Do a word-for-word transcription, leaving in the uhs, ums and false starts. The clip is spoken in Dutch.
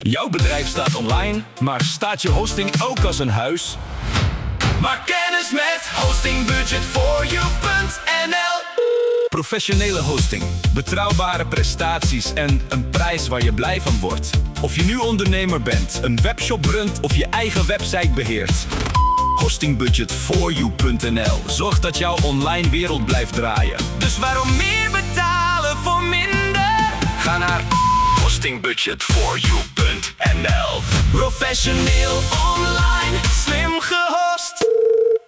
Jouw bedrijf staat online, maar staat je hosting ook als een huis? Maak kennis met hosting budget for you punt n l. Professionele hosting, betrouwbare prestaties en een prijs waar je blij van wordt. Of je nu ondernemer bent, een webshop runt of je eigen website beheert. hosting budget for you punt n l zorgt dat jouw online wereld blijft draaien. Dus waarom meer betalen voor minder? Ga naar hosting budget for you punt n l. Professioneel online, slim gedaan.